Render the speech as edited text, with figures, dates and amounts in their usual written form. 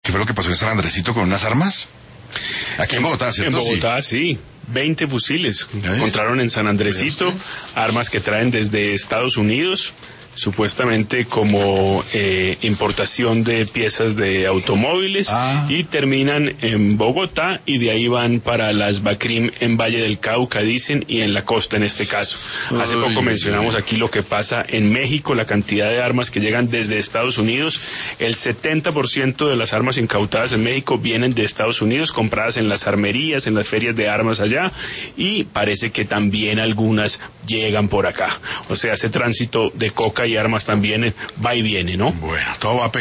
¿Qué fue lo que pasó en San Andresito con unas armas? Aquí en Bogotá, ¿cierto? En Bogotá, sí. 20 fusiles encontraron en San Andresito, armas que traen desde Estados Unidos, supuestamente como importación de piezas de automóviles, y terminan en Bogotá y de ahí van para las BACRIM en Valle del Cauca, dicen, y en la costa en este caso. Hace poco mencionamos aquí lo que pasa en México, la cantidad de armas que llegan desde Estados Unidos. El 70% de las armas incautadas en México vienen de Estados Unidos, compradas en las armerías, en las ferias de armas allá, y parece que también algunas llegan por acá. O sea, ese tránsito de coca y armas también va y viene, ¿no? Bueno, todo va a